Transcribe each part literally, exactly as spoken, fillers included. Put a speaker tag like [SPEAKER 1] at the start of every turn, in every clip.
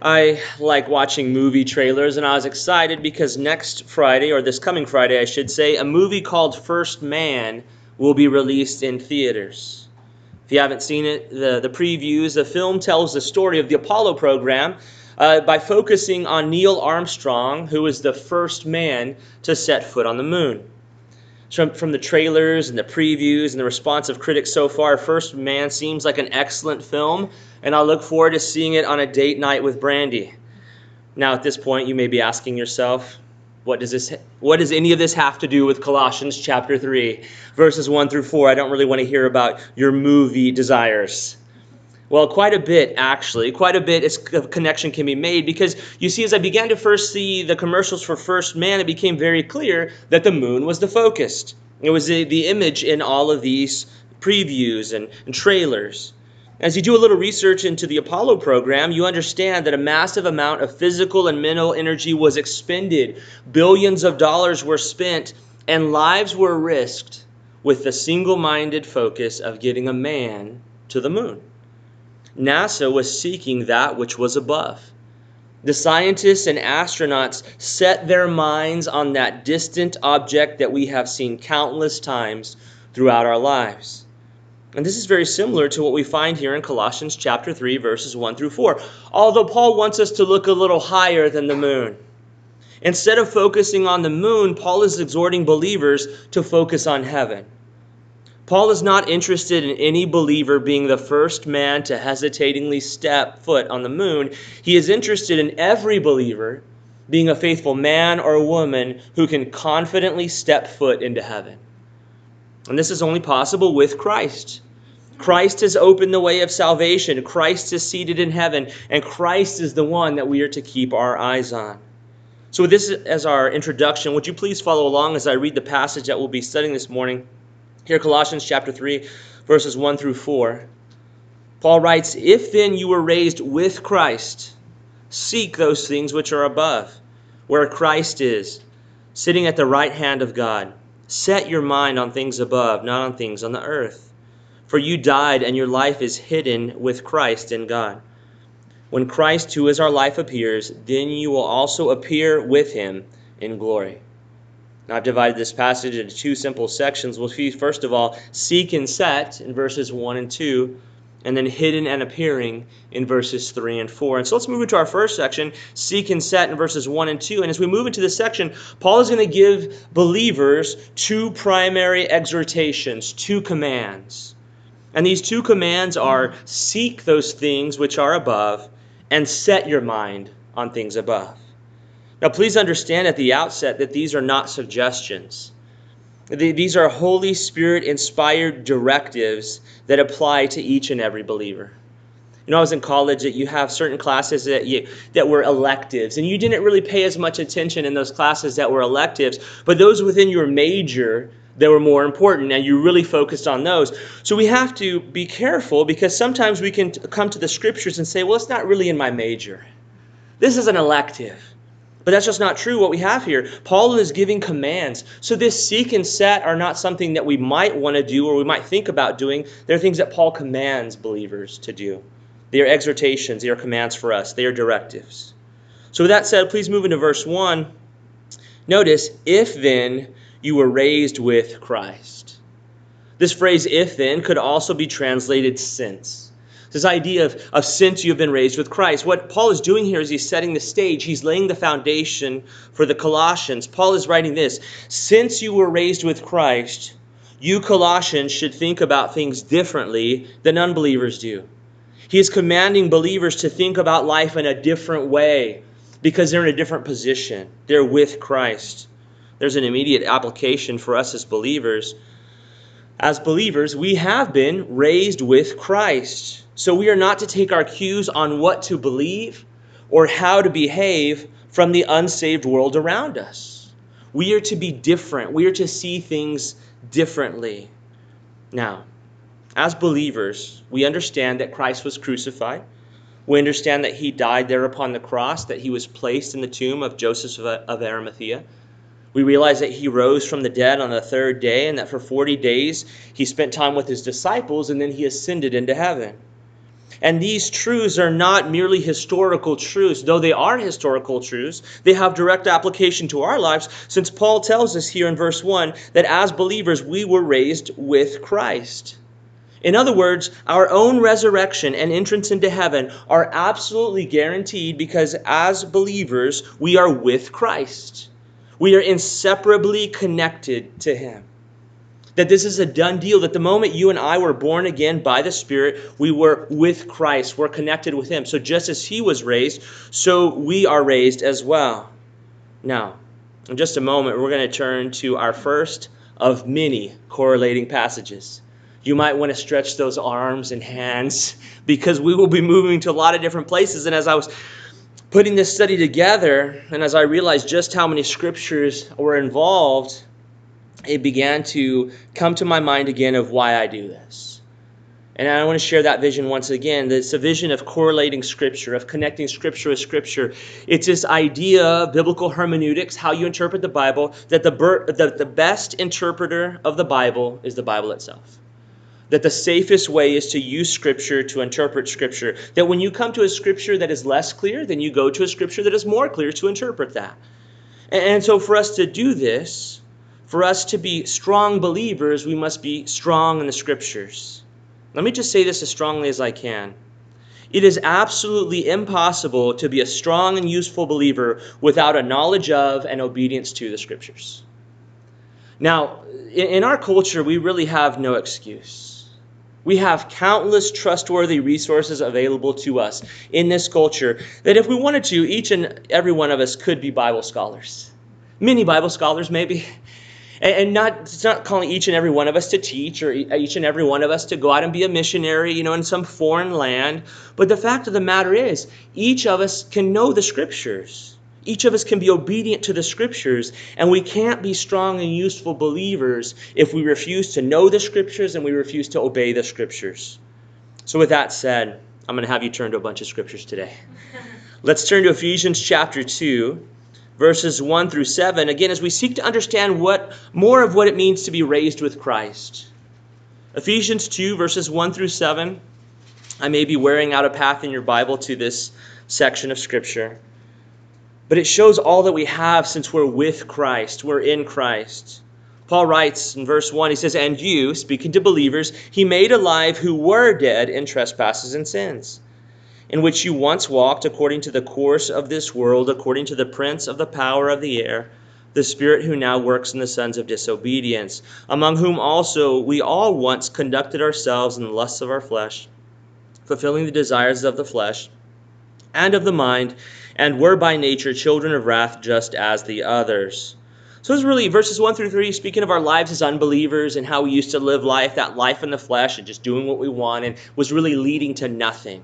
[SPEAKER 1] I like watching movie trailers, and I was excited because next Friday, or this coming Friday, I should say, a movie called First Man will be released in theaters. If you haven't seen it, the, the previews, the film tells the story of the Apollo program uh, by focusing on Neil Armstrong, who was the first man to set foot on the moon. From, from the trailers and the previews and the response of critics so far, First Man seems like an excellent film, and I look forward to seeing it on a date night with Brandy. Now, at this point, you may be asking yourself, what does this, what does any of this have to do with Colossians chapter three, verses one through four? I don't really want to hear about your movie desires. Well, quite a bit, actually. Quite a bit of connection can be made because, you see, as I began to first see the commercials for First Man, it became very clear that the moon was the focus. It was the, the image in all of these previews and, and trailers. As you do a little research into the Apollo program, you understand that a massive amount of physical and mental energy was expended. Billions of dollars were spent, and lives were risked with the single-minded focus of getting a man to the moon. NASA was seeking that which was above. The scientists and astronauts set their minds on that distant object that we have seen countless times throughout our lives. And this is very similar to what we find here in Colossians chapter three, verses one through four. Although Paul wants us to look a little higher than the moon. Instead of focusing on the moon, Paul is exhorting believers to focus on heaven. Paul is not interested in any believer being the first man to hesitatingly step foot on the moon. He is interested in every believer being a faithful man or woman who can confidently step foot into heaven. And this is only possible with Christ. Christ has opened the way of salvation. Christ is seated in heaven, and Christ is the one that we are to keep our eyes on. So with this as our introduction, would you please follow along as I read the passage that we'll be studying this morning? Here, Colossians chapter three, verses one through four. Paul writes, "If then you were raised with Christ, seek those things which are above, where Christ is, sitting at the right hand of God. Set your mind on things above, not on things on the earth. For you died, and your life is hidden with Christ in God. When Christ, who is our life, appears, then you will also appear with him in glory." Now, I've divided this passage into two simple sections. We'll see, first of all, seek and set in verses one and two, and then hidden and appearing in verses three and four. And so let's move into our first section, seek and set in verses one and two. And as we move into this section, Paul is going to give believers two primary exhortations, two commands. And these two commands are seek those things which are above and set your mind on things above. Now, please understand at the outset that these are not suggestions. These are Holy Spirit-inspired directives that apply to each and every believer. You know, I was in college that you have certain classes that you, that were electives, and you didn't really pay as much attention in those classes that were electives, but those within your major that were more important, and you really focused on those. So we have to be careful because sometimes we can come to the scriptures and say, well, it's not really in my major. This is an elective. But that's just not true what we have here. Paul is giving commands. So this seek and set are not something that we might want to do or we might think about doing. They're things that Paul commands believers to do. They are exhortations. They are commands for us. They are directives. So with that said, please move into verse one. Notice, if then you were raised with Christ. This phrase, if then, could also be translated since. This idea of, of since you have been raised with Christ. What Paul is doing here is he's setting the stage. He's laying the foundation for the Colossians. Paul is writing this: since you were raised with Christ, you Colossians should think about things differently than unbelievers do. He is commanding believers to think about life in a different way because they're in a different position. They're with Christ. There's an immediate application for us as believers. As believers, we have been raised with Christ. So we are not to take our cues on what to believe or how to behave from the unsaved world around us. We are to be different. We are to see things differently. Now, as believers, we understand that Christ was crucified. We understand that he died there upon the cross, that he was placed in the tomb of Joseph of Arimathea. We realize that he rose from the dead on the third day and that for forty days he spent time with his disciples and then he ascended into heaven. And these truths are not merely historical truths. Though they are historical truths, they have direct application to our lives, since Paul tells us here in verse one that as believers we were raised with Christ. In other words, our own resurrection and entrance into heaven are absolutely guaranteed because as believers we are with Christ. We are inseparably connected to Him. That this is a done deal, that the moment you and I were born again by the Spirit, we were with Christ, we're connected with Him. So just as He was raised, so we are raised as well. Now, in just a moment, we're going to turn to our first of many correlating passages. You might want to stretch those arms and hands because we will be moving to a lot of different places. And as I was putting this study together, and as I realized just how many scriptures were involved, it began to come to my mind again of why I do this. And I want to share that vision once again. It's a vision of correlating Scripture, of connecting Scripture with Scripture. It's this idea of biblical hermeneutics, how you interpret the Bible, that the, the, the best interpreter of the Bible is the Bible itself. That the safest way is to use Scripture to interpret Scripture. That when you come to a Scripture that is less clear, then you go to a Scripture that is more clear to interpret that. And, and so for us to do this, for us to be strong believers, we must be strong in the Scriptures. Let me just say this as strongly as I can. It is absolutely impossible to be a strong and useful believer without a knowledge of and obedience to the Scriptures. Now, in our culture, we really have no excuse. We have countless trustworthy resources available to us in this culture that if we wanted to, each and every one of us could be Bible scholars. Many Bible scholars, maybe. And not, it's not calling each and every one of us to teach or each and every one of us to go out and be a missionary, you know, in some foreign land. But the fact of the matter is, each of us can know the Scriptures. Each of us can be obedient to the Scriptures. And we can't be strong and useful believers if we refuse to know the Scriptures and we refuse to obey the Scriptures. So with that said, I'm going to have you turn to a bunch of Scriptures today. Let's turn to Ephesians chapter two. Verses one through seven, again, as we seek to understand what more of what it means to be raised with Christ. Ephesians two, verses one through seven. I may be wearing out a path in your Bible to this section of Scripture. But it shows all that we have since we're with Christ. We're in Christ. Paul writes in verse one, he says, "And you," speaking to believers, "He made alive who were dead in trespasses and sins, in which you once walked according to the course of this world, according to the prince of the power of the air, the spirit who now works in the sons of disobedience, among whom also we all once conducted ourselves in the lusts of our flesh, fulfilling the desires of the flesh and of the mind, and were by nature children of wrath just as the others." So it's really verses one through three, speaking of our lives as unbelievers and how we used to live life, that life in the flesh and just doing what we want, and was really leading to nothing.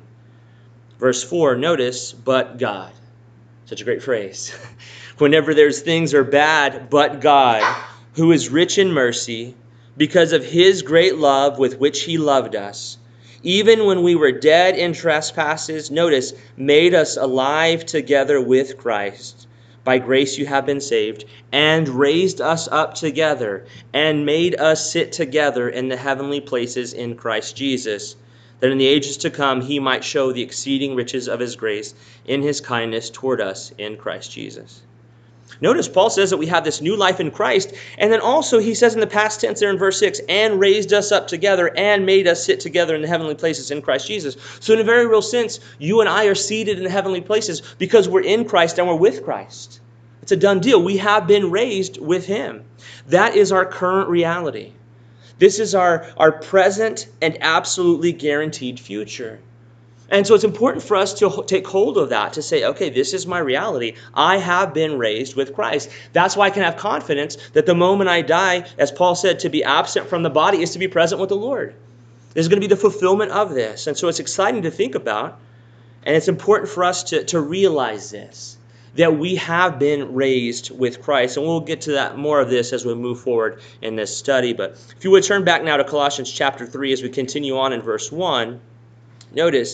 [SPEAKER 1] Verse four, notice, "But God." Such a great phrase. Whenever there's things are bad, but God, who is rich in mercy, because of His great love with which He loved us, even when we were dead in trespasses, notice, made us alive together with Christ. By grace you have been saved, and raised us up together, and made us sit together in the heavenly places in Christ Jesus, that in the ages to come He might show the exceeding riches of His grace in His kindness toward us in Christ Jesus. Notice Paul says that we have this new life in Christ, and then also he says in the past tense there in verse six, "and raised us up together and made us sit together in the heavenly places in Christ Jesus." So in a very real sense, you and I are seated in the heavenly places because we're in Christ and we're with Christ. It's a done deal. We have been raised with Him. That is our current reality. This is our, our present and absolutely guaranteed future. And so it's important for us to take hold of that, to say, okay, this is my reality. I have been raised with Christ. That's why I can have confidence that the moment I die, as Paul said, to be absent from the body is to be present with the Lord. There's going to be the fulfillment of this. And so it's exciting to think about, and it's important for us to, to realize this, that we have been raised with Christ. And we'll get to that more of this as we move forward in this study. But if you would turn back now to Colossians chapter three as we continue on in verse one, notice,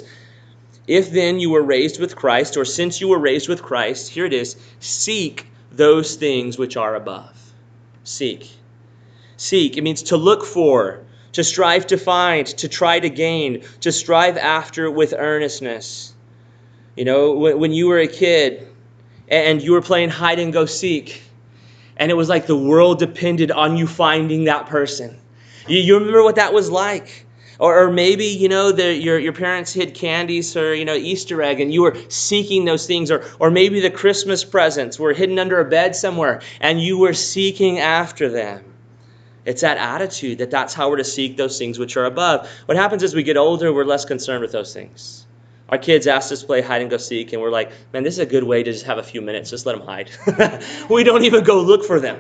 [SPEAKER 1] "If then you were raised with Christ," or since you were raised with Christ, here it is, "seek those things which are above." Seek. Seek. It means to look for, to strive to find, to try to gain, to strive after with earnestness. You know, when, when you were a kid and you were playing hide and go seek, and it was like the world depended on you finding that person. You, you remember what that was like? Or, or maybe, you know, the, your, your parents hid candies or, you know, Easter egg, and you were seeking those things. Or, or maybe the Christmas presents were hidden under a bed somewhere, and you were seeking after them. It's that attitude that that's how we're to seek those things which are above. What happens as we get older, we're less concerned with those things. Our kids asked us to play hide and go seek, and we're like, man, this is a good way to just have a few minutes. Just let them hide. We don't even go look for them.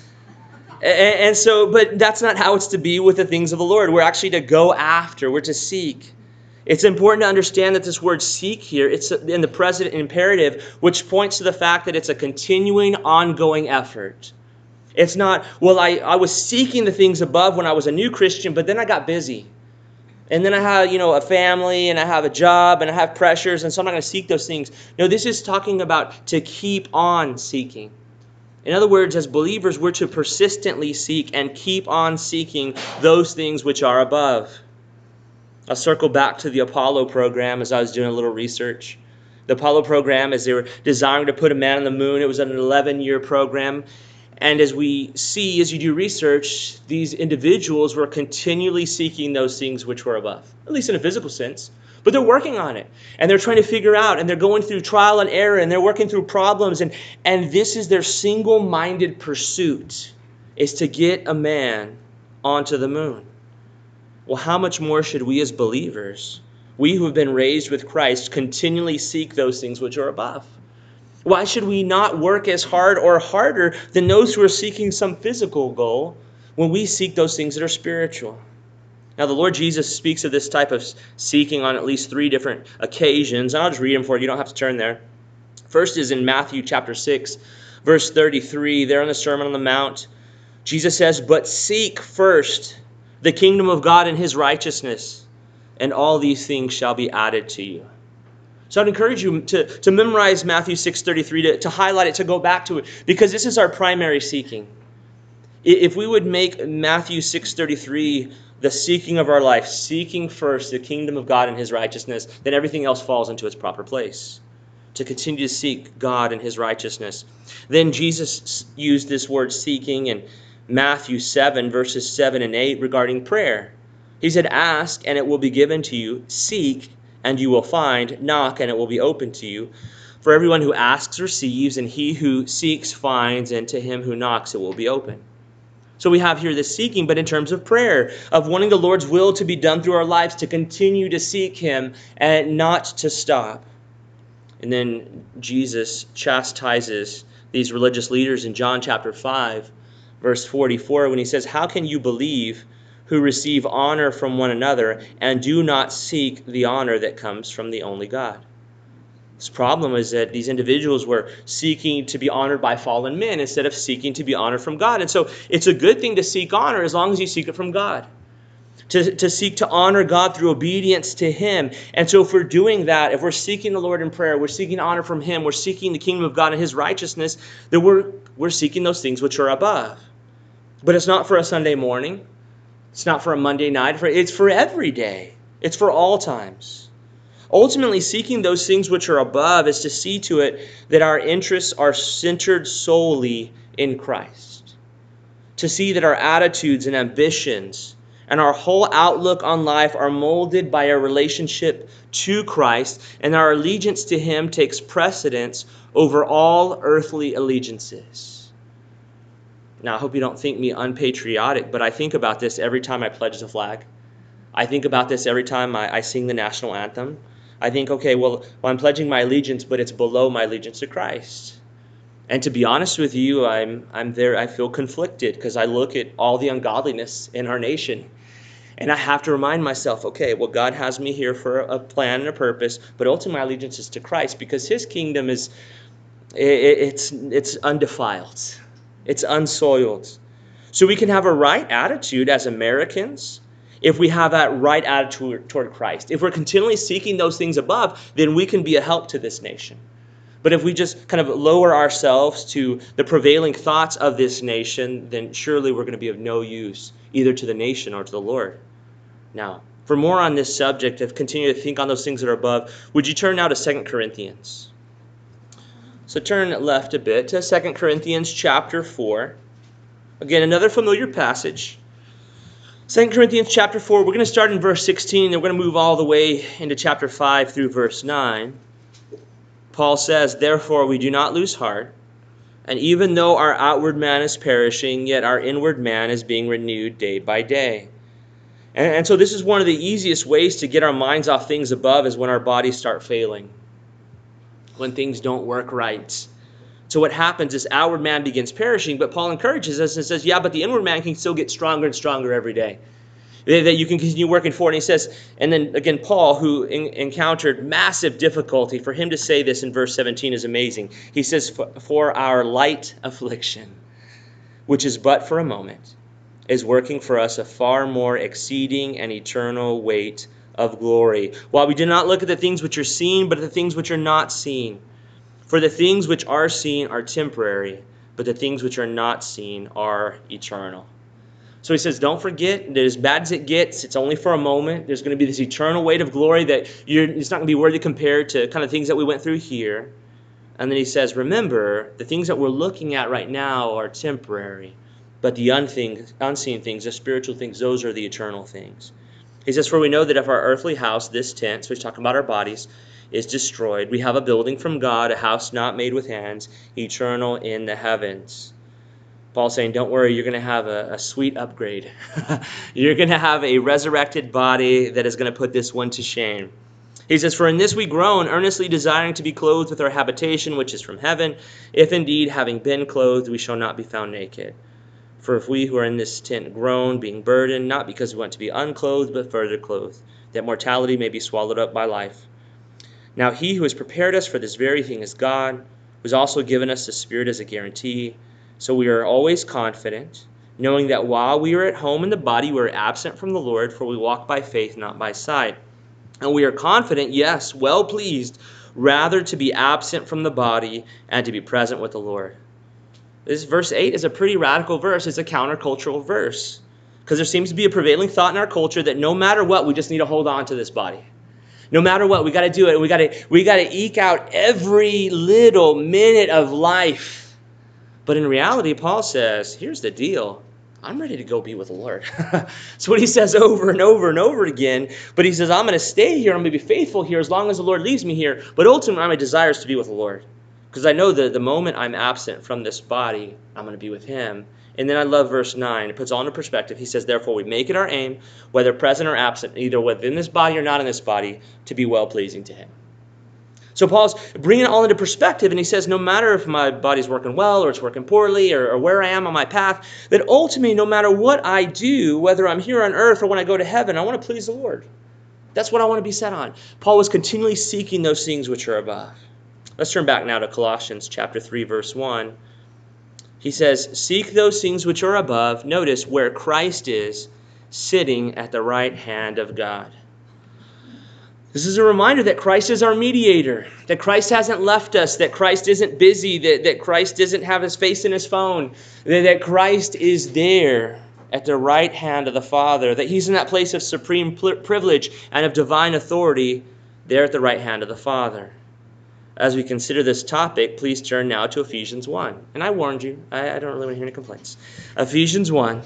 [SPEAKER 1] And, and so, but that's not how it's to be with the things of the Lord. We're actually to go after. We're to seek. It's important to understand that this word seek here, it's in the present imperative, which points to the fact that it's a continuing, ongoing effort. It's not, well, I, I was seeking the things above when I was a new Christian, but then I got busy. And then I have, you know, a family, and I have a job, and I have pressures, and so I'm not going to seek those things. No, this is talking about to keep on seeking. In other words, as believers, we're to persistently seek and keep on seeking those things which are above. I'll circle back to the Apollo program as I was doing a little research. The Apollo program, as they were desiring to put a man on the moon, it was an eleven-year program. And as we see, as you do research, these individuals were continually seeking those things which were above, at least in a physical sense. But they're working on it, and they're trying to figure out, and they're going through trial and error, and they're working through problems, and, and this is their single-minded pursuit, is to get a man onto the moon. Well, how much more should we as believers, we who have been raised with Christ, continually seek those things which are above? Why should we not work as hard or harder than those who are seeking some physical goal when we seek those things that are spiritual? Now, the Lord Jesus speaks of this type of seeking on at least three different occasions. And I'll just read them for you. You don't have to turn there. First is in Matthew chapter six, verse thirty-three. There in the Sermon on the Mount, Jesus says, "But seek first the kingdom of God and his righteousness, and all these things shall be added to you." So I'd encourage you to, to memorize Matthew six thirty-three, to, to highlight it, to go back to it, because this is our primary seeking. If we would make Matthew six thirty-three the seeking of our life, seeking first the kingdom of God and his righteousness, then everything else falls into its proper place. To continue to seek God and his righteousness. Then Jesus used this word seeking in Matthew seven, verses seven and eight regarding prayer. He said, "Ask, and it will be given to you. Seek, and you will find. Knock, and it will be opened to you. For everyone who asks receives, and he who seeks finds, and to him who knocks it will be open." So we have here this seeking, but in terms of prayer, of wanting the Lord's will to be done through our lives, to continue to seek him and not to stop. And then Jesus chastises these religious leaders in John chapter five, verse forty-four, when he says, "How can you believe who receive honor from one another and do not seek the honor that comes from the only God?" This problem is that these individuals were seeking to be honored by fallen men instead of seeking to be honored from God. And so it's a good thing to seek honor as long as you seek it from God. To, to seek to honor God through obedience to him. And so if we're doing that, if we're seeking the Lord in prayer, we're seeking honor from him, we're seeking the kingdom of God and his righteousness, then we're, we're seeking those things which are above. But it's not for a Sunday morning. It's not for a Monday night. It's for every day. It's for all times. Ultimately, seeking those things which are above is to see to it that our interests are centered solely in Christ. To see that our attitudes and ambitions and our whole outlook on life are molded by our relationship to Christ, and our allegiance to him takes precedence over all earthly allegiances. Now, I hope you don't think me unpatriotic, but I think about this every time I pledge the flag. I think about this every time I, I sing the national anthem. I think, okay, well, well, I'm pledging my allegiance, but it's below my allegiance to Christ. And to be honest with you, I'm I'm there. I feel conflicted because I look at all the ungodliness in our nation, and I have to remind myself, okay, well, God has me here for a plan and a purpose, but ultimately my allegiance is to Christ because his kingdom is it, it's it's undefiled, it's unsoiled. So we can have a right attitude as Americans. If we have that right attitude toward Christ, if we're continually seeking those things above, then we can be a help to this nation. But if we just kind of lower ourselves to the prevailing thoughts of this nation, then surely we're going to be of no use, either to the nation or to the Lord. Now, for more on this subject, of continue to think on those things that are above, would you turn now to Second Corinthians? So turn left a bit to Second Corinthians chapter four. Again, another familiar passage. Second Corinthians chapter four, we're going to start in verse sixteen, and we're going to move all the way into chapter five through verse nine. Paul says, "Therefore we do not lose heart, and even though our outward man is perishing, yet our inward man is being renewed day by day." And, and so this is one of the easiest ways to get our minds off things above, is when our bodies start failing, when things don't work right. So what happens is outward man begins perishing, but Paul encourages us and says, yeah, but the inward man can still get stronger and stronger every day, that you can continue working for. And he says, and then again, Paul, who in, encountered massive difficulty, for him to say this in verse seventeen is amazing. He says, for our light affliction, which is but for a moment, is working for us a far more exceeding and eternal weight of glory. While we do not look at the things which are seen, but at the things which are not seen. For the things which are seen are temporary, but the things which are not seen are eternal. So he says, don't forget that as bad as it gets, it's only for a moment. There's going to be this eternal weight of glory that you're, it's not going to be worthy compared to kind of things that we went through here. And then he says, remember, the things that we're looking at right now are temporary, but the unseen, unseen things, the spiritual things, those are the eternal things. He says, for we know that if our earthly house, this tent, so he's talking about our bodies, is destroyed, we have a building from God, a house not made with hands, eternal in the heavens. Paul's saying, don't worry, you're going to have a, a sweet upgrade. You're going to have a resurrected body that is going to put this one to shame. He says, for in this we groan, earnestly desiring to be clothed with our habitation, which is from heaven, if indeed, having been clothed, we shall not be found naked. For if we who are in this tent groan, being burdened, not because we want to be unclothed, but further clothed, that mortality may be swallowed up by life. Now he who has prepared us for this very thing is God, who has also given us the Spirit as a guarantee. So we are always confident, knowing that while we are at home in the body, we are absent from the Lord, for we walk by faith, not by sight. And we are confident, yes, well pleased, rather to be absent from the body and to be present with the Lord. This verse eight is a pretty radical verse. It's a countercultural verse, because there seems to be a prevailing thought in our culture that no matter what, we just need to hold on to this body. No matter what, we got to do it. We got to we got to eke out every little minute of life. But in reality, Paul says, here's the deal. I'm ready to go be with the Lord. That's what he says over and over and over again. But he says, I'm going to stay here. I'm going to be faithful here as long as the Lord leaves me here. But ultimately, my desire is to be with the Lord. Because I know that the moment I'm absent from this body, I'm going to be with him. And then I love verse nine. It puts all into perspective. He says, therefore, we make it our aim, whether present or absent, either within this body or not in this body, to be well-pleasing to him. So Paul's bringing it all into perspective, and he says, no matter if my body's working well or it's working poorly or, or where I am on my path, that ultimately, no matter what I do, whether I'm here on earth or when I go to heaven, I want to please the Lord. That's what I want to be set on. Paul was continually seeking those things which are above. Let's turn back now to Colossians chapter three, verse one. He says, seek those things which are above, notice, where Christ is, sitting at the right hand of God. This is a reminder that Christ is our mediator, that Christ hasn't left us, that Christ isn't busy, that, that Christ doesn't have his face in his phone, that, that Christ is there at the right hand of the Father, that he's in that place of supreme privilege and of divine authority there at the right hand of the Father. As we consider this topic, please turn now to Ephesians one. And I warned you, I, I don't really want to hear any complaints. Ephesians one,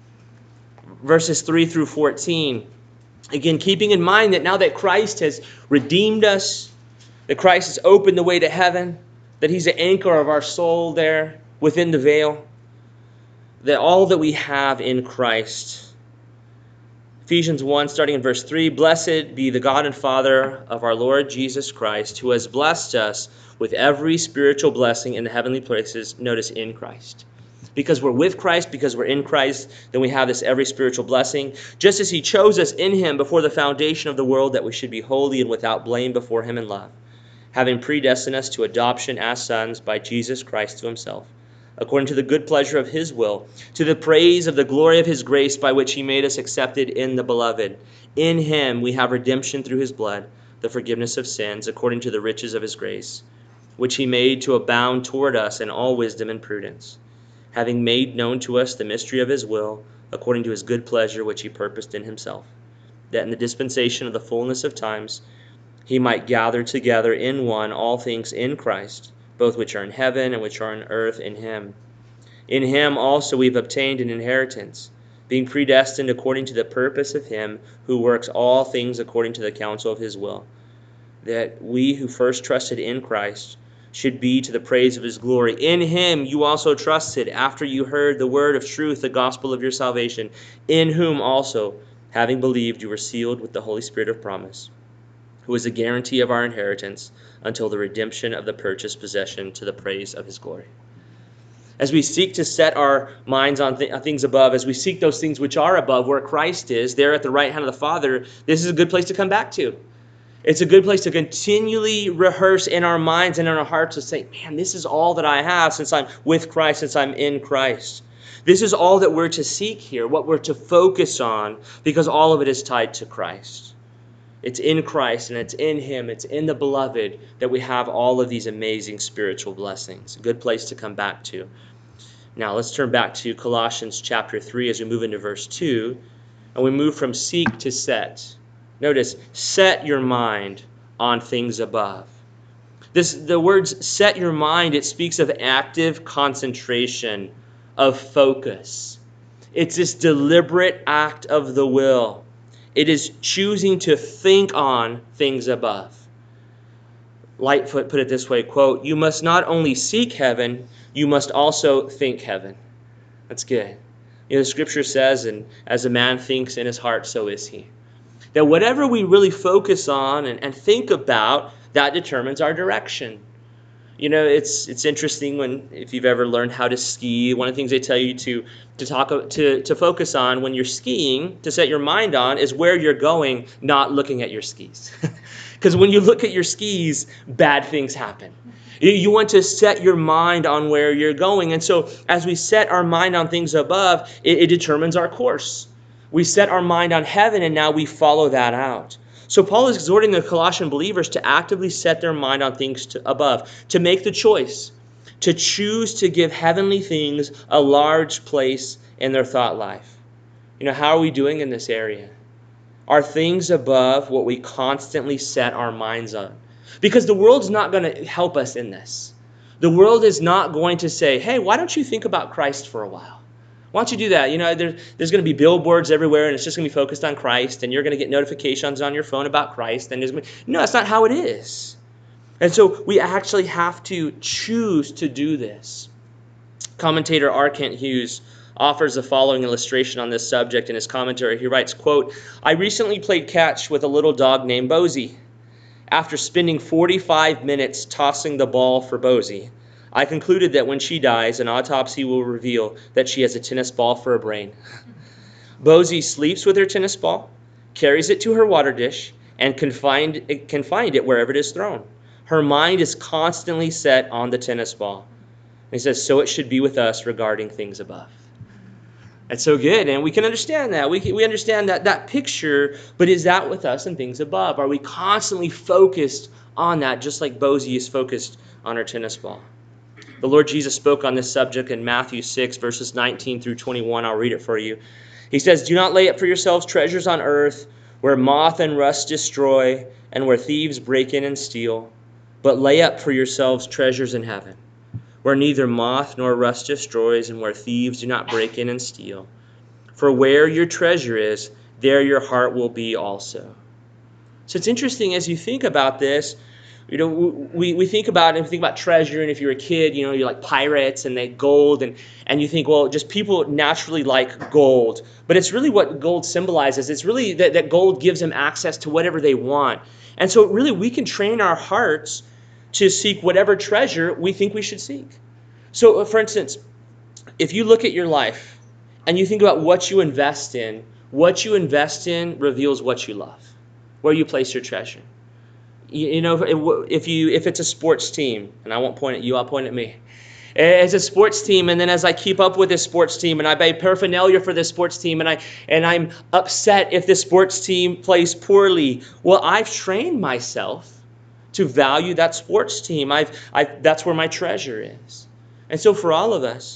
[SPEAKER 1] verses three through fourteen. Again, keeping in mind that now that Christ has redeemed us, that Christ has opened the way to heaven, that he's the anchor of our soul there within the veil, that all that we have in Christ. Ephesians one, starting in verse three, blessed be the God and Father of our Lord Jesus Christ, who has blessed us with every spiritual blessing in the heavenly places, notice, in Christ. Because we're with Christ, because we're in Christ, then we have this every spiritual blessing. Just as he chose us in him before the foundation of the world, that we should be holy and without blame before him in love, having predestined us to adoption as sons by Jesus Christ to himself, according to the good pleasure of his will, to the praise of the glory of his grace, by which he made us accepted in the beloved. In him we have redemption through his blood, the forgiveness of sins, according to the riches of his grace, which he made to abound toward us in all wisdom and prudence, having made known to us the mystery of his will, according to his good pleasure which he purposed in himself, that in the dispensation of the fullness of times he might gather together in one all things in Christ, both which are in heaven and which are on earth in him. In him also we've obtained an inheritance, being predestined according to the purpose of him who works all things according to the counsel of his will, that we who first trusted in Christ should be to the praise of his glory. In him you also trusted, after you heard the word of truth, the gospel of your salvation, in whom also, having believed, you were sealed with the Holy Spirit of promise, who is a guarantee of our inheritance until the redemption of the purchased possession to the praise of his glory. As we seek to set our minds on th- things above, as we seek those things which are above, where Christ is, there at the right hand of the Father, this is a good place to come back to. It's a good place to continually rehearse in our minds and in our hearts to say, man, this is all that I have since I'm with Christ, since I'm in Christ. This is all that we're to seek here, what we're to focus on, because all of it is tied to Christ. It's in Christ and it's in him, it's in the beloved that we have all of these amazing spiritual blessings. A good place to come back to. Now let's turn back to Colossians chapter three as we move into verse two, and we move from seek to set. Notice, set your mind on things above. This, the words set your mind, it speaks of active concentration, of focus. It's this deliberate act of the will. It is choosing to think on things above. Lightfoot put it this way, quote, you must not only seek heaven, you must also think heaven. That's good. You know, the scripture says, and as a man thinks in his heart, so is he. That whatever we really focus on and, and think about, that determines our direction. You know, it's it's interesting when, if you've ever learned how to ski, one of the things they tell you to to talk to to focus on when you're skiing, to set your mind on, is where you're going, not looking at your skis. Because when you look at your skis, bad things happen. You, you want to set your mind on where you're going. And so as we set our mind on things above, it, it determines our course. We set our mind on heaven, and now we follow that out. So Paul is exhorting the Colossian believers to actively set their mind on things to, above, to make the choice, to choose to give heavenly things a large place in their thought life. You know, how are we doing in this area? Are things above what we constantly set our minds on? Because the world's not going to help us in this. The world is not going to say, hey, why don't you think about Christ for a while? Why don't you do that? You know, there, there's going to be billboards everywhere, and it's just going to be focused on Christ, and you're going to get notifications on your phone about Christ. And there's going to be, no, that's not how it is. And so we actually have to choose to do this. Commentator R. Kent Hughes offers the following illustration on this subject in his commentary. He writes, quote, I recently played catch with a little dog named Bosie. After spending forty-five minutes tossing the ball for Bosie, I concluded that when she dies, an autopsy will reveal that she has a tennis ball for a brain. Bosie sleeps with her tennis ball, carries it to her water dish, and can find, can find it wherever it is thrown. Her mind is constantly set on the tennis ball. And he says, so it should be with us regarding things above. That's so good, and we can understand that. We can, we understand that, that picture, but is that with us and things above? Are we constantly focused on that, just like Bosie is focused on her tennis ball? The Lord Jesus spoke on this subject in Matthew six, verses nineteen through twenty-one. I'll read it for you. He says, do not lay up for yourselves treasures on earth, where moth and rust destroy, and where thieves break in and steal, but lay up for yourselves treasures in heaven, where neither moth nor rust destroys, and where thieves do not break in and steal. For where your treasure is, there your heart will be also. So it's interesting as you think about this. You know, we, we think about it, we think about treasure, and if you're a kid, you know, you're like pirates and they gold, and, and you think, well, just people naturally like gold. But it's really what gold symbolizes. It's really that, that gold gives them access to whatever they want. And so really we can train our hearts to seek whatever treasure we think we should seek. So, for instance, if you look at your life and you think about what you invest in, what you invest in reveals what you love, where you place your treasure. You know, if you if it's a sports team, and I won't point at you, I'll point at me. It's a sports team, and then as I keep up with this sports team, and I buy paraphernalia for this sports team, and I and I'm upset if this sports team plays poorly. Well, I've trained myself to value that sports team. I've I that's where my treasure is. And so for all of us,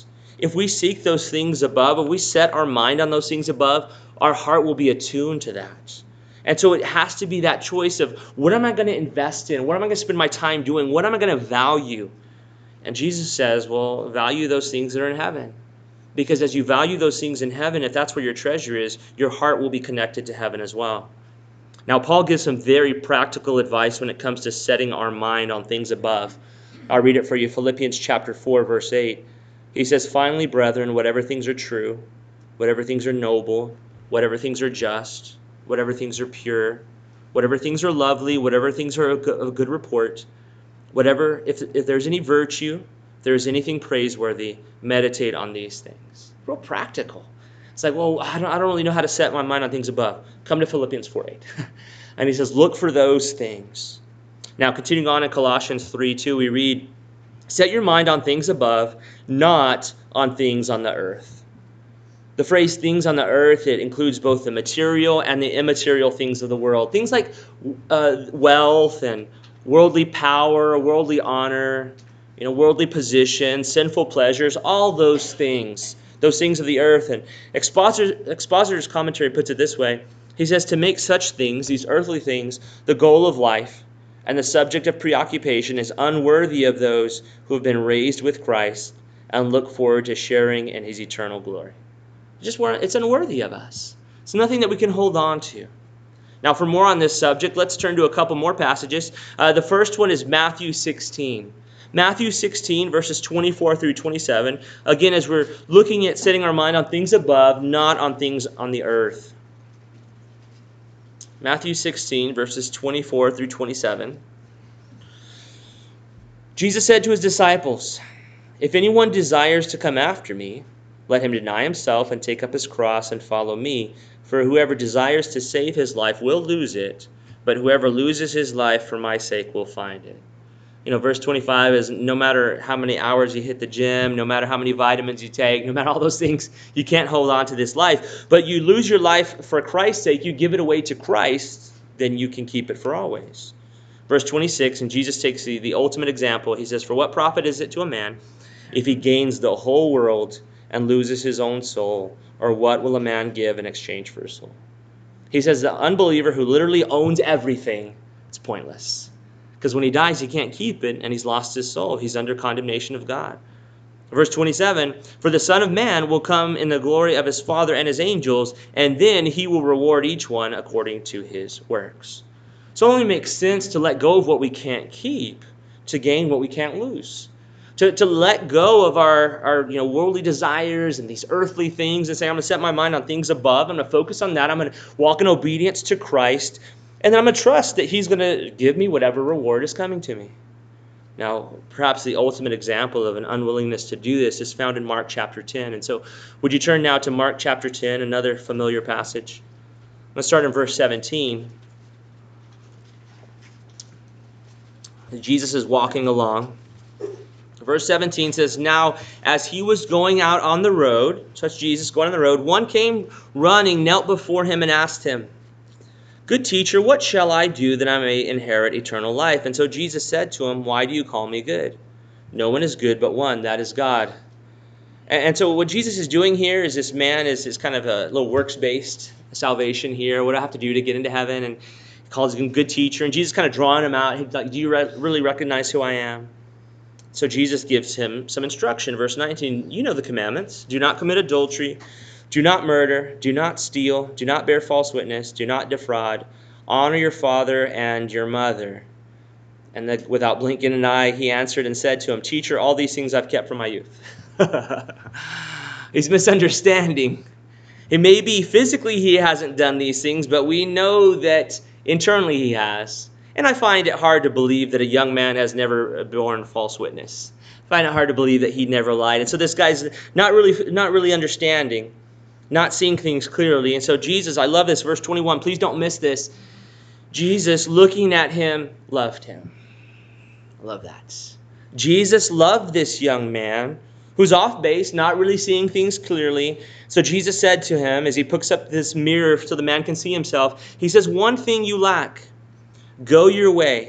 [SPEAKER 1] If we seek those things above, if we set our mind on those things above, our heart will be attuned to that. And so it has to be that choice of, what am I going to invest in? What am I going to spend my time doing? What am I going to value? And Jesus says, well, value those things that are in heaven. Because as you value those things in heaven, if that's where your treasure is, your heart will be connected to heaven as well. Now, Paul gives some very practical advice when it comes to setting our mind on things above. I'll read it for you. Philippians chapter four, verse eight. He says, finally, brethren, whatever things are true, whatever things are noble, whatever things are just, whatever things are pure, whatever things are lovely, whatever things are of good report, whatever, if, if there's any virtue, if there's anything praiseworthy, meditate on these things. Real practical. It's like, well, I don't, I don't really know how to set my mind on things above. Come to Philippians four eight. And he says, look for those things. Now, continuing on in Colossians three two, we read, set your mind on things above, not on things on the earth. The phrase things on the earth, it includes both the material and the immaterial things of the world. Things like uh, wealth and worldly power, worldly honor, you know, worldly position, sinful pleasures, all those things. Those things of the earth. And Expositor, Expositor's commentary puts it this way. He says, to make such things, these earthly things, the goal of life and the subject of preoccupation is unworthy of those who have been raised with Christ and look forward to sharing in his eternal glory. Just it's unworthy of us. It's nothing that we can hold on to. Now, for more on this subject, let's turn to a couple more passages. Uh, the first one is Matthew sixteen. Matthew sixteen, verses twenty-four through twenty-seven. Again, as we're looking at setting our mind on things above, not on things on the earth. Matthew sixteen, verses twenty-four through twenty-seven. Jesus said to his disciples, if anyone desires to come after me, let him deny himself and take up his cross and follow me. For whoever desires to save his life will lose it, but whoever loses his life for my sake will find it. You know, verse twenty-five is no matter how many hours you hit the gym, no matter how many vitamins you take, no matter all those things, you can't hold on to this life. But you lose your life for Christ's sake, you give it away to Christ, then you can keep it for always. Verse twenty-six, and Jesus takes the, the ultimate example. He says, for what profit is it to a man if he gains the whole world and loses his own soul? Or what will a man give in exchange for his soul? He says the unbeliever who literally owns everything, it's pointless. Because when he dies, he can't keep it, and he's lost his soul. He's under condemnation of God. Verse twenty-seven, for the Son of Man will come in the glory of his Father and his angels, and then he will reward each one according to his works. So it only makes sense to let go of what we can't keep to gain what we can't lose. To, to let go of our, our you know, worldly desires and these earthly things and say, I'm going to set my mind on things above. I'm going to focus on that. I'm going to walk in obedience to Christ. And then I'm going to trust that he's going to give me whatever reward is coming to me. Now, perhaps the ultimate example of an unwillingness to do this is found in Mark chapter ten. And so would you turn now to Mark chapter ten, another familiar passage? Let's start in verse seventeen. Jesus is walking along. Verse seventeen says, now as he was going out on the road, so that's Jesus going on the road, one came running, knelt before him and asked him, good teacher, what shall I do that I may inherit eternal life? And so Jesus said to him, why do you call me good? No one is good but one, that is God. And, and so what Jesus is doing here is this man is, is kind of a little works-based salvation here. What do I have to do to get into heaven? And he calls him good teacher. And Jesus kind of drawing him out. He's like, do you re- really recognize who I am? So Jesus gives him some instruction. Verse nineteen, you know the commandments. Do not commit adultery. Do not murder. Do not steal. Do not bear false witness. Do not defraud. Honor your father and your mother. And then without blinking an eye, he answered and said to him, teacher, all these things I've kept from my youth. He's misunderstanding. It may be physically he hasn't done these things, but we know that internally he has. And I find it hard to believe that a young man has never borne false witness. I find it hard to believe that he never lied. And so this guy's not really, not really understanding, not seeing things clearly. And so Jesus, I love this, verse twenty-one, please don't miss this. Jesus, looking at him, loved him. I love that. Jesus loved this young man who's off base, not really seeing things clearly. So Jesus said to him, as he picks up this mirror so the man can see himself, he says, one thing you lack. Go your way,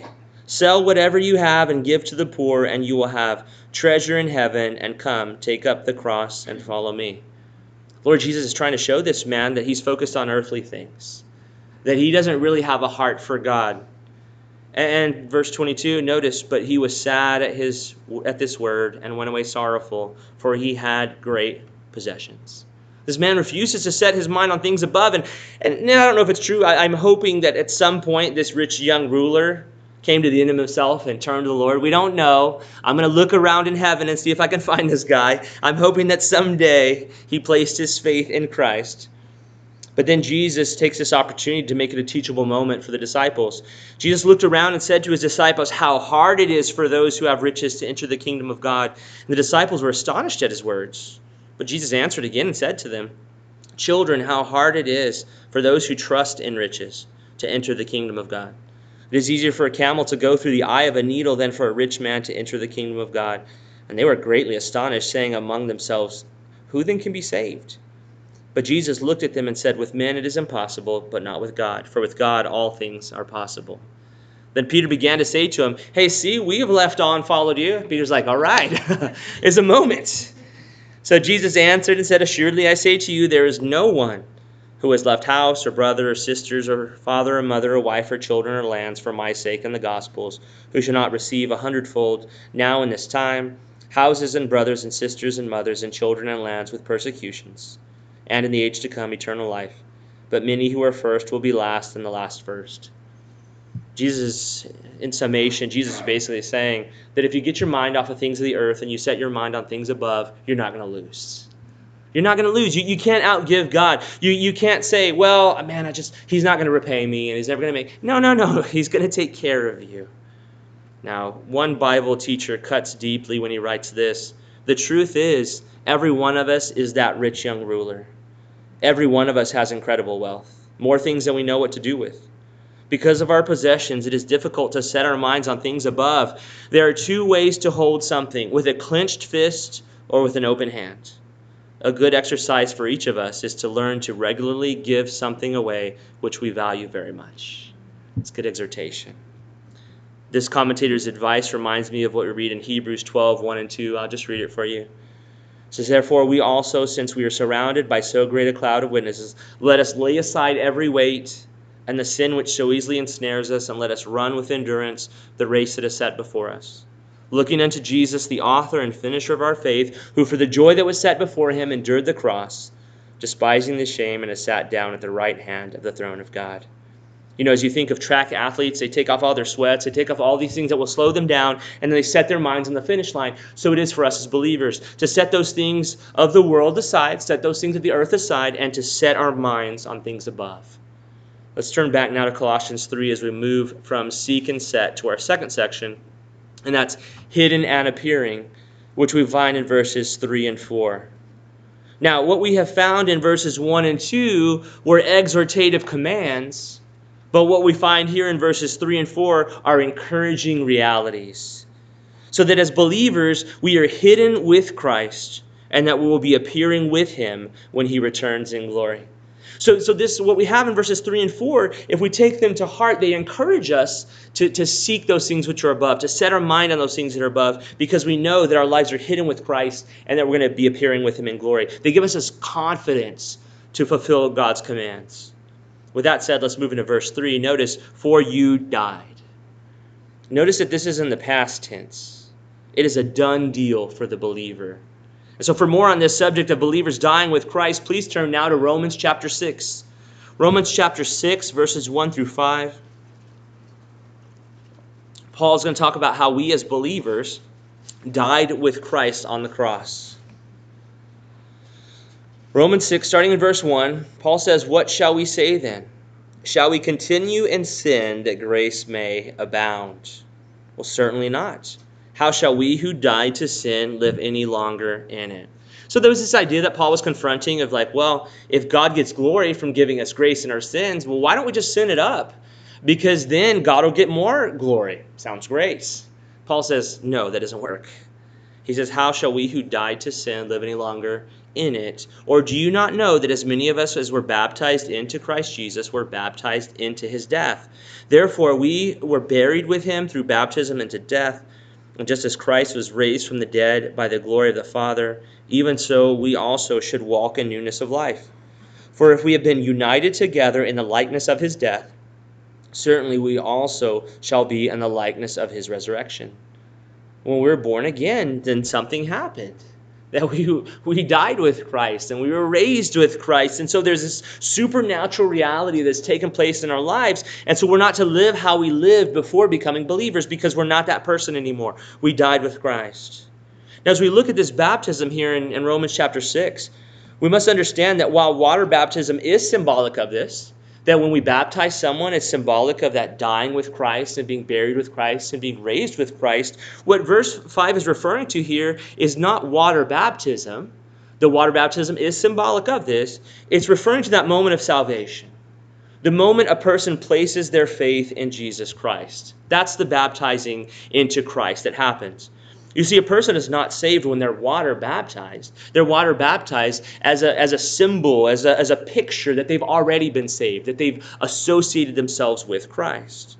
[SPEAKER 1] Sell whatever you have and give to the poor, and you will have treasure in heaven, and come, take up the cross and follow me. Lord Jesus is trying to show this man that he's focused on earthly things, that he doesn't really have a heart for God. And verse twenty-two, notice, but he was sad at his at this word and went away sorrowful, for he had great possessions. This man refuses to set his mind on things above. And, and I don't know if it's true. I, I'm hoping that at some point this rich young ruler came to the end of himself and turned to the Lord. We don't know. I'm going to look around in heaven and see if I can find this guy. I'm hoping that someday he placed his faith in Christ. But then Jesus takes this opportunity to make it a teachable moment for the disciples. Jesus looked around and said to his disciples how hard it is for those who have riches to enter the kingdom of God. And the disciples were astonished at his words. But Jesus answered again and said to them, children, how hard it is for those who trust in riches to enter the kingdom of God. It is easier for a camel to go through the eye of a needle than for a rich man to enter the kingdom of God. And they were greatly astonished, saying among themselves, who then can be saved? But Jesus looked at them and said, with men it is impossible, but not with God. For with God all things are possible. Then Peter began to say to him, hey, see, we have left all and followed you. Peter's like, all right, it's a moment. So Jesus answered and said, assuredly I say to you, there is no one who has left house or brother or sisters or father or mother or wife or children or lands for my sake and the gospel's, who shall not receive a hundredfold now in this time, houses and brothers and sisters and mothers and children and lands with persecutions, and in the age to come eternal life. But many who are first will be last, and the last first. Jesus, in summation, Jesus is basically saying that if you get your mind off of things of the earth and you set your mind on things above, you're not going to lose. You're not going to lose. You, you can't outgive God. You, you can't say, well, man, I just he's not going to repay me and he's never going to make... No, no, no. He's going to take care of you. Now, one Bible teacher cuts deeply when he writes this. The truth is, every one of us is that rich young ruler. Every one of us has incredible wealth, more things than we know what to do with. Because of our possessions, it is difficult to set our minds on things above. There are two ways to hold something, with a clenched fist or with an open hand. A good exercise for each of us is to learn to regularly give something away which we value very much. It's good exhortation. This commentator's advice reminds me of what we read in Hebrews twelve, one and two. I'll just read it for you. It says, therefore we also, since we are surrounded by so great a cloud of witnesses, let us lay aside every weight and the sin which so easily ensnares us, and let us run with endurance the race that is set before us. Looking unto Jesus, the author and finisher of our faith, who for the joy that was set before him endured the cross, despising the shame, and has sat down at the right hand of the throne of God. You know, as you think of track athletes, they take off all their sweats, they take off all these things that will slow them down, and then they set their minds on the finish line. So it is for us as believers to set those things of the world aside, set those things of the earth aside, and to set our minds on things above. Let's turn back now to Colossians three as we move from seek and set to our second section, and that's hidden and appearing, which we find in verses three and four. Now, what we have found in verses one and two were exhortative commands, but what we find here in verses three and four are encouraging realities. So that as believers, we are hidden with Christ, and that we will be appearing with him when he returns in glory. So, so this what we have in verses three and four, if we take them to heart, they encourage us to, to seek those things which are above, to set our mind on those things that are above, because we know that our lives are hidden with Christ and that we're going to be appearing with him in glory. They give us this confidence to fulfill God's commands. With that said, let's move into verse three. Notice, for you died. Notice that this is in the past tense. It is a done deal for the believer. And so for more on this subject of believers dying with Christ, please turn now to Romans chapter six. Romans chapter six, verses one through five. Paul is going to talk about how we as believers died with Christ on the cross. Romans six, starting in verse one, Paul says, what shall we say then? Shall we continue in sin that grace may abound? Well, certainly not. How shall we who died to sin live any longer in it? So there was this idea that Paul was confronting of like, well, if God gets glory from giving us grace in our sins, well, why don't we just sin it up? Because then God will get more glory. Sounds great. Paul says, no, that doesn't work. He says, how shall we who died to sin live any longer in it? Or do you not know that as many of us as were baptized into Christ Jesus were baptized into his death? Therefore we were buried with him through baptism into death, and just as Christ was raised from the dead by the glory of the Father, even so we also should walk in newness of life. For if we have been united together in the likeness of his death, certainly we also shall be in the likeness of his resurrection. When we were born again, then something happened. That we we died with Christ and we were raised with Christ. And so there's this supernatural reality that's taken place in our lives. And so we're not to live how we lived before becoming believers, because we're not that person anymore. We died with Christ. Now, as we look at this baptism here in, in Romans chapter six, we must understand that while water baptism is symbolic of this, that when we baptize someone, it's symbolic of that dying with Christ and being buried with Christ and being raised with Christ. What verse five is referring to here is not water baptism. The water baptism is symbolic of this. It's referring to that moment of salvation. The moment a person places their faith in Jesus Christ. That's the baptizing into Christ that happens. You see, a person is not saved when they're water baptized. They're water baptized as a, as a symbol, as a, as a picture that they've already been saved, that they've associated themselves with Christ.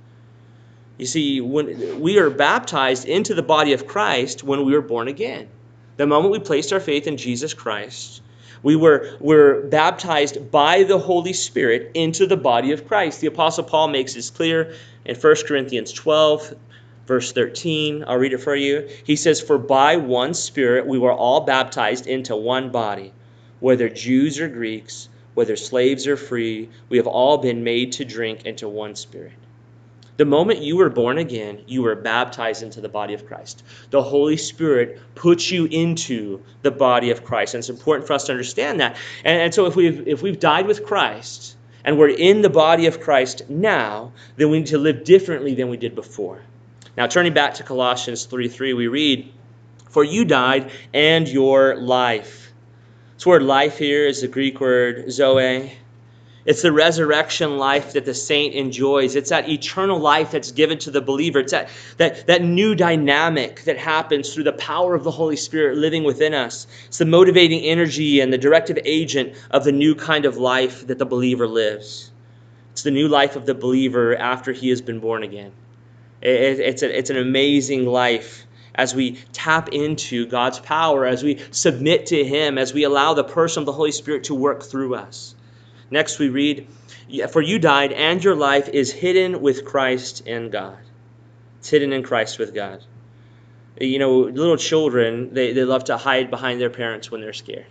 [SPEAKER 1] You see, when we are baptized into the body of Christ when we were born again. The moment we placed our faith in Jesus Christ, we were, were baptized by the Holy Spirit into the body of Christ. The Apostle Paul makes this clear in First Corinthians twelve, verse thirteen, I'll read it for you. He says, "For by one Spirit we were all baptized into one body, whether Jews or Greeks, whether slaves or free, we have all been made to drink into one Spirit." The moment you were born again, you were baptized into the body of Christ. The Holy Spirit puts you into the body of Christ. And it's important for us to understand that. And, and so if we've, if we've died with Christ and we're in the body of Christ now, then we need to live differently than we did before. Now, turning back to Colossians three three, we read, "For you died, and your life." This word life here is the Greek word zoe. It's the resurrection life that the saint enjoys. It's that eternal life that's given to the believer. It's that, that, that new dynamic that happens through the power of the Holy Spirit living within us. It's the motivating energy and the directive agent of the new kind of life that the believer lives. It's the new life of the believer after he has been born again. It's, a, it's an amazing life as we tap into God's power, as we submit to him, as we allow the person of the Holy Spirit to work through us. Next we read, "For you died, and your life is hidden with Christ in God." It's hidden in Christ with God. You know, little children, they, they love to hide behind their parents when they're scared.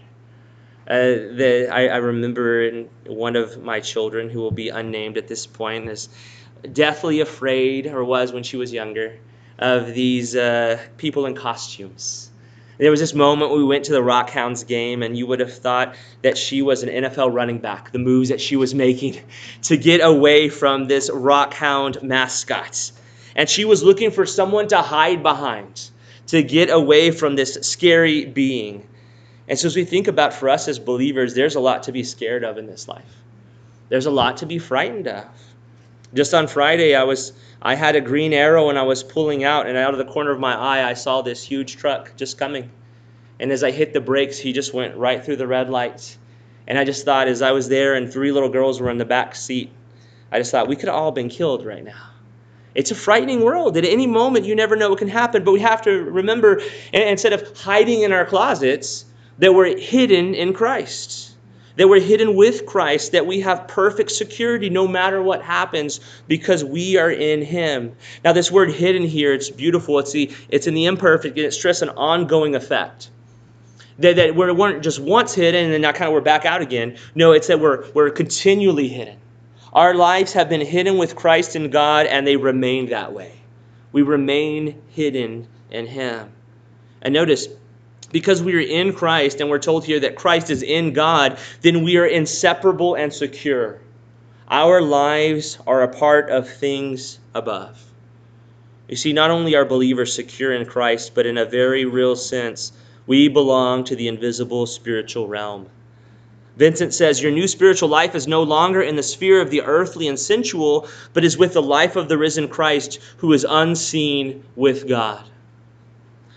[SPEAKER 1] Uh, the, I, I remember one of my children, who will be unnamed at this point, is deathly afraid, or was when she was younger, of these uh, people in costumes. There was this moment we went to the Rockhounds game, and you would have thought that she was an N F L running back, the moves that she was making to get away from this Rockhound mascot. And she was looking for someone to hide behind, to get away from this scary being. And so as we think about, for us as believers, there's a lot to be scared of in this life. There's a lot to be frightened of. Just on Friday, I was I had a green arrow and I was pulling out, and out of the corner of my eye, I saw this huge truck just coming. And as I hit the brakes, he just went right through the red lights. And I just thought, as I was there and three little girls were in the back seat, I just thought we could have all been killed right now. It's a frightening world. At any moment, you never know what can happen. But we have to remember, instead of hiding in our closets, that we're hidden in Christ. That we're hidden with Christ, that we have perfect security no matter what happens because we are in him. Now this word hidden here, it's beautiful. It's the it's in the imperfect, and it stresses an ongoing effect. That, that we weren't just once hidden and then now kind of we're back out again. No, it's that we're we're continually hidden. Our lives have been hidden with Christ in God, and they remain that way. We remain hidden in him. And notice, because we are in Christ, and we're told here that Christ is in God, then we are inseparable and secure. Our lives are a part of things above. You see, not only are believers secure in Christ, but in a very real sense, we belong to the invisible spiritual realm. Vincent says, "Your new spiritual life is no longer in the sphere of the earthly and sensual, but is with the life of the risen Christ, who is unseen with God."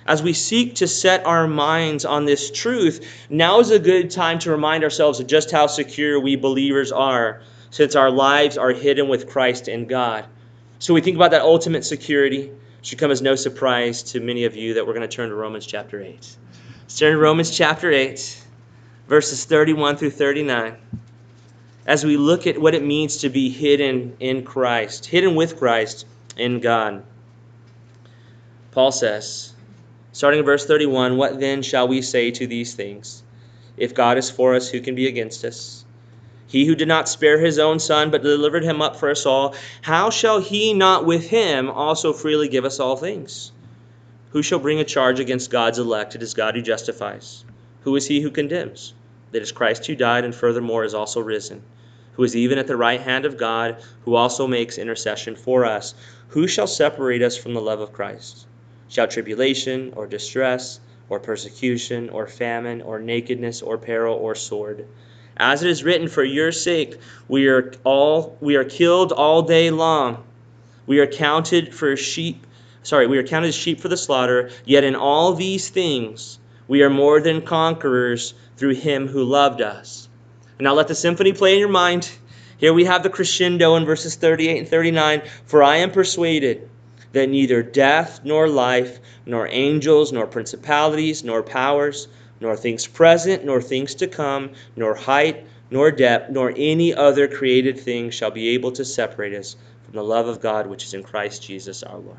[SPEAKER 1] As we seek to set our minds on this truth, now is a good time to remind ourselves of just how secure we believers are, since our lives are hidden with Christ in God. So we think about that ultimate security. It should come as no surprise to many of you that we're going to turn to Romans chapter eight. Let's turn to Romans chapter eight, verses thirty-one through thirty-nine. As we look at what it means to be hidden in Christ, hidden with Christ in God. Paul says, starting in verse thirty-one, "What then shall we say to these things? If God is for us, who can be against us? He who did not spare his own son, but delivered him up for us all, how shall he not with him also freely give us all things? Who shall bring a charge against God's elect? It is God who justifies. Who is he who condemns? It is Christ who died and furthermore is also risen, who is even at the right hand of God, who also makes intercession for us. Who shall separate us from the love of Christ? Shall tribulation or distress or persecution or famine or nakedness or peril or sword? As it is written, for your sake we are all we are killed all day long. We are counted for sheep, sorry, we are counted as sheep for the slaughter, yet in all these things we are more than conquerors through him who loved us." Now let the symphony play in your mind. Here we have the crescendo in verses thirty-eight and thirty-nine. "For I am persuaded that neither death nor life, nor angels, nor principalities, nor powers, nor things present, nor things to come, nor height, nor depth, nor any other created thing shall be able to separate us from the love of God which is in Christ Jesus our Lord."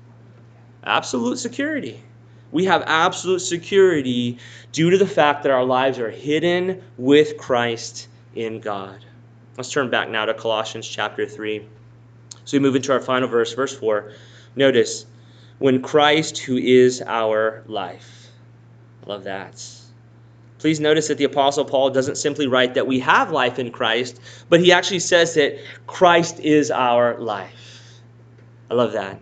[SPEAKER 1] Absolute security. We have absolute security due to the fact that our lives are hidden with Christ in God. Let's turn back now to Colossians chapter three. So we move into our final verse, verse four. Notice, when Christ, who is our life. I love that. Please notice that the Apostle Paul doesn't simply write that we have life in Christ, but he actually says that Christ is our life. I love that.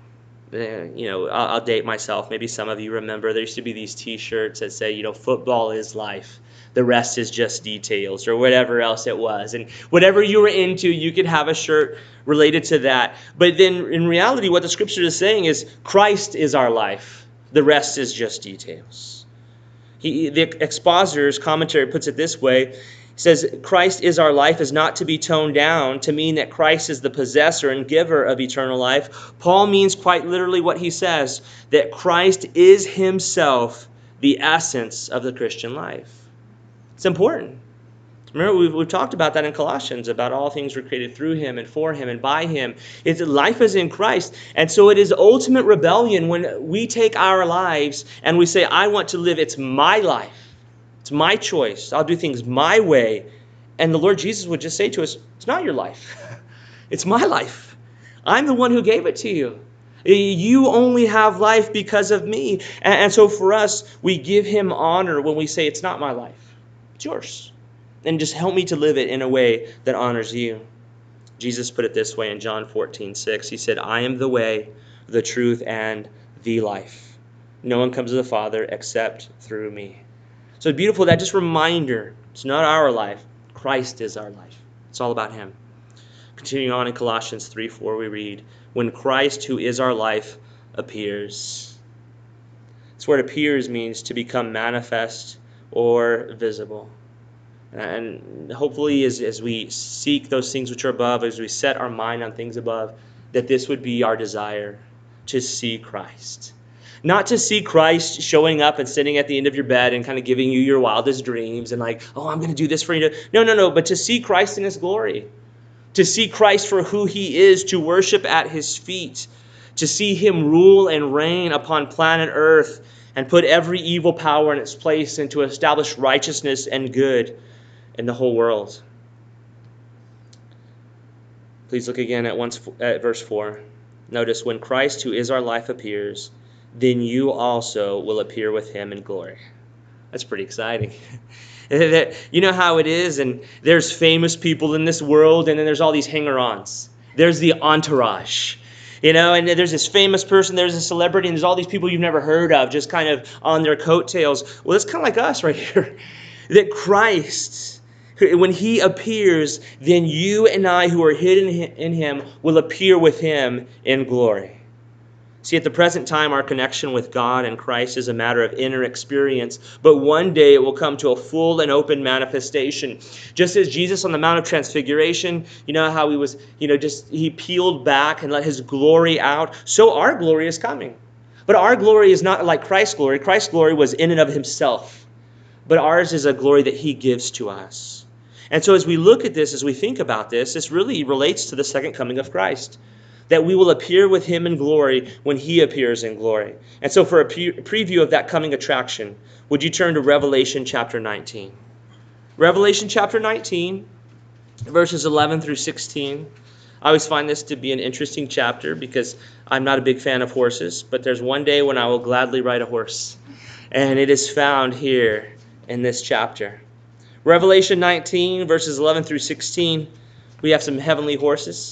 [SPEAKER 1] You know, I'll, I'll date myself. Maybe some of you remember there used to be these T-shirts that say, you know, football is life. The rest is just details, or whatever else it was. And whatever you were into, you could have a shirt related to that. But then in reality, what the scripture is saying is Christ is our life. The rest is just details. He, the expositor's commentary puts it this way. He says, Christ is our life is not to be toned down to mean that Christ is the possessor and giver of eternal life. Paul means quite literally what he says, that Christ is himself the essence of the Christian life. It's important. Remember, we've, we've talked about that in Colossians, about all things were created through him and for him and by him. It's, life is in Christ. And so it is ultimate rebellion when we take our lives and we say, I want to live, it's my life. It's my choice. I'll do things my way. And the Lord Jesus would just say to us, it's not your life. It's my life. I'm the one who gave it to you. You only have life because of me. And, and so for us, we give him honor when we say, it's not my life. It's yours. And just help me to live it in a way that honors you. Jesus put it this way in John fourteen six. He said, I am the way, the truth, and the life. No one comes to the Father except through me. So beautiful, that just reminder. It's not our life. Christ is our life. It's all about him. Continuing on in Colossians three four, we read, when Christ, who is our life, appears. This word appears means to become manifest or visible. And hopefully as, as we seek those things which are above, as we set our mind on things above, that this would be our desire, to see Christ. Not to see Christ showing up and sitting at the end of your bed and kind of giving you your wildest dreams and like, oh, I'm going to do this for you. No, no, no, but to see Christ in his glory. To see Christ for who he is, to worship at his feet, to see him rule and reign upon planet Earth and put every evil power in its place and to establish righteousness and good in the whole world. Please look again at, once, at verse four. Notice, when Christ, who is our life, appears, then you also will appear with him in glory. That's pretty exciting. You know how it is, and there's famous people in this world, and then there's all these hanger-ons. There's the entourage. You know, and there's this famous person, there's a celebrity, and there's all these people you've never heard of just kind of on their coattails. Well, it's kind of like us right here. That Christ, when he appears, then you and I who are hidden in him will appear with him in glory. See, at the present time, our connection with God and Christ is a matter of inner experience, but one day it will come to a full and open manifestation. Just as Jesus on the Mount of Transfiguration, you know how he was, you know, just he peeled back and let his glory out, so our glory is coming. But our glory is not like Christ's glory. Christ's glory was in and of himself, but ours is a glory that he gives to us. And so as we look at this, as we think about this, this really relates to the second coming of Christ, that we will appear with him in glory when he appears in glory. And so for a pre- preview of that coming attraction, would you turn to Revelation chapter nineteen? Revelation chapter nineteen, verses eleven through sixteen. I always find this to be an interesting chapter because I'm not a big fan of horses, but there's one day when I will gladly ride a horse. And it is found here in this chapter. Revelation nineteen, verses eleven through sixteen, we have some heavenly horses.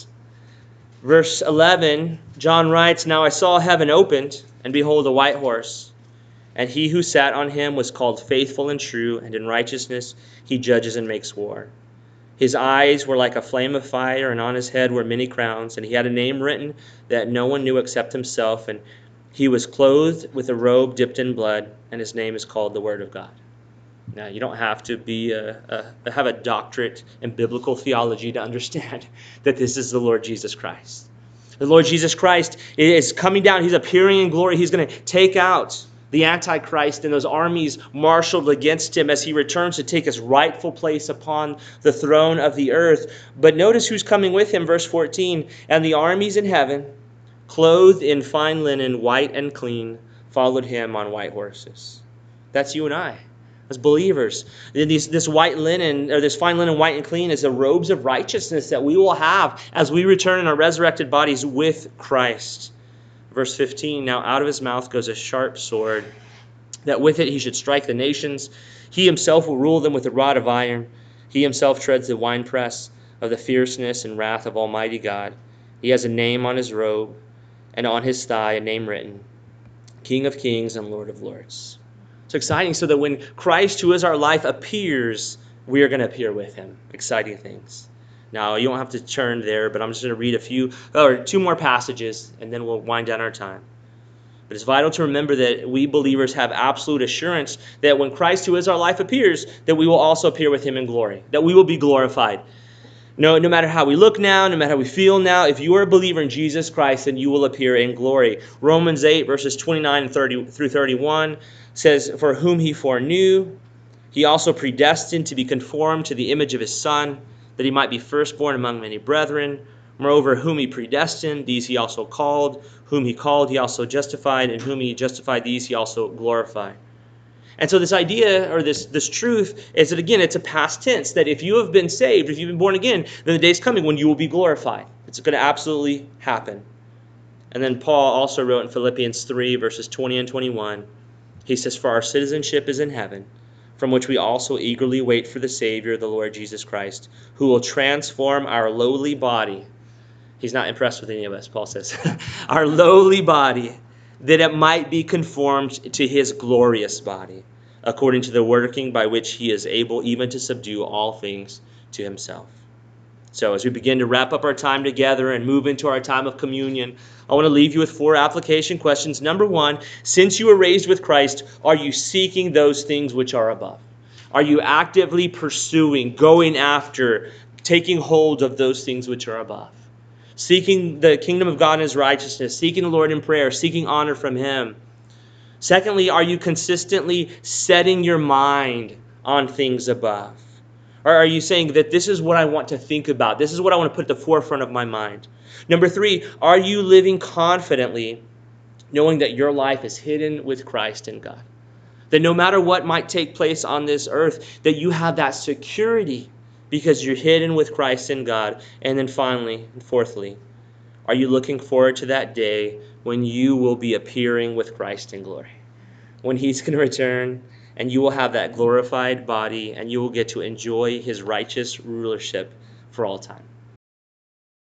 [SPEAKER 1] Verse eleven, John writes, "Now I saw heaven opened, and behold, a white horse. And he who sat on him was called Faithful and True, and in righteousness he judges and makes war. His eyes were like a flame of fire, and on his head were many crowns, and he had a name written that no one knew except himself, and he was clothed with a robe dipped in blood, and his name is called the Word of God." Now, you don't have to be a, a, have a doctorate in biblical theology to understand that this is the Lord Jesus Christ. The Lord Jesus Christ is coming down. He's appearing in glory. He's going to take out the Antichrist and those armies marshaled against him as he returns to take his rightful place upon the throne of the earth. But notice who's coming with him, verse fourteen. "And the armies in heaven, clothed in fine linen, white and clean, followed him on white horses." That's you and I. As believers, this, this white linen, or this fine linen, white and clean, is the robes of righteousness that we will have as we return in our resurrected bodies with Christ. Verse fifteen, "Now out of his mouth goes a sharp sword, that with it he should strike the nations. He himself will rule them with a rod of iron. He himself treads the winepress of the fierceness and wrath of Almighty God. He has a name on his robe, and on his thigh a name written, King of Kings and Lord of Lords." It's exciting, so that when Christ, who is our life, appears, we are going to appear with him. Exciting things. Now, you don't have to turn there, but I'm just going to read a few, or two more passages, and then we'll wind down our time. But it's vital to remember that we believers have absolute assurance that when Christ, who is our life, appears, that we will also appear with him in glory, that we will be glorified. No, no matter how we look now, no matter how we feel now, if you are a believer in Jesus Christ, then you will appear in glory. Romans eight, verses twenty-nine and thirty through thirty-one says, "For whom he foreknew, he also predestined to be conformed to the image of his Son, that he might be firstborn among many brethren. Moreover, whom he predestined, these he also called. Whom he called, he also justified. And whom he justified, these he also glorified." And so this idea, or this, this truth, is that, again, it's a past tense, that if you have been saved, if you've been born again, then the day's coming when you will be glorified. It's going to absolutely happen. And then Paul also wrote in Philippians three, verses twenty and twenty-one, he says, "For our citizenship is in heaven, from which we also eagerly wait for the Savior, the Lord Jesus Christ, who will transform our lowly body." He's not impressed with any of us, Paul says. "Our lowly body, that it might be conformed to his glorious body, according to the working by which he is able even to subdue all things to himself." So as we begin to wrap up our time together and move into our time of communion, I want to leave you with four application questions. Number one, since you were raised with Christ, are you seeking those things which are above? Are you actively pursuing, going after, taking hold of those things which are above? Seeking the kingdom of God and his righteousness, seeking the Lord in prayer, seeking honor from him. Secondly, are you consistently setting your mind on things above? Or are you saying that this is what I want to think about? This is what I want to put at the forefront of my mind. Number three, are you living confidently, knowing that your life is hidden with Christ in God? That no matter what might take place on this earth, that you have that security because you're hidden with Christ in God. And then finally, and fourthly, are you looking forward to that day when you will be appearing with Christ in glory? When he's going to return and you will have that glorified body and you will get to enjoy his righteous rulership for all time.